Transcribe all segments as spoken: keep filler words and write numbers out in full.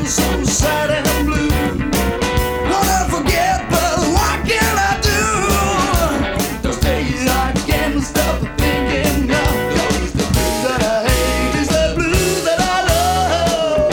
feel so sad and blue. Wanna forget, but what can I do? Those days I can't stop thinking of. Yo, it's the blues that I hate, it's the blues that I love.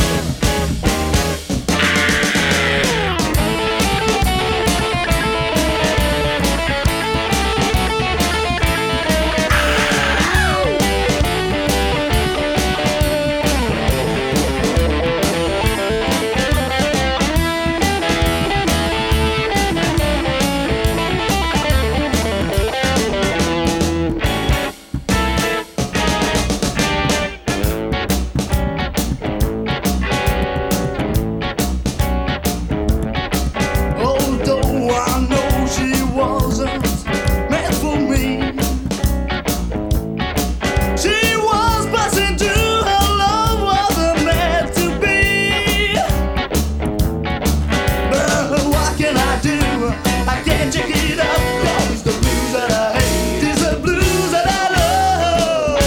Although I know she wasn't meant for me, she was passing through, her love wasn't meant to be. But what can I do? I can't check it up. Oh, it's the blues that I hate, it's the blues that I love.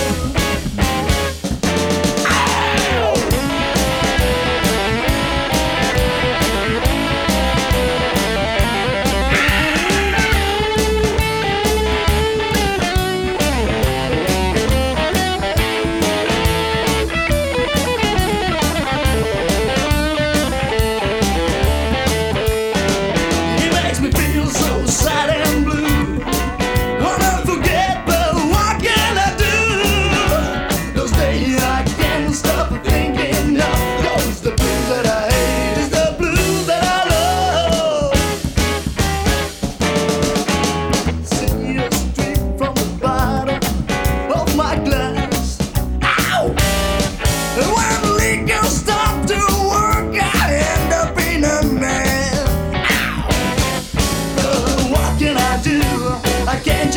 It makes me feel so sad and blue. Wanna forget, but what can I do? Those days I can't stop thinking of. Oh, it's the blues that I hate, it's the blues that I love. See you straight from the bottom of my glass. Ow! And when liquor stopped to work, I end up in a mess. Uh, what can I do? I can't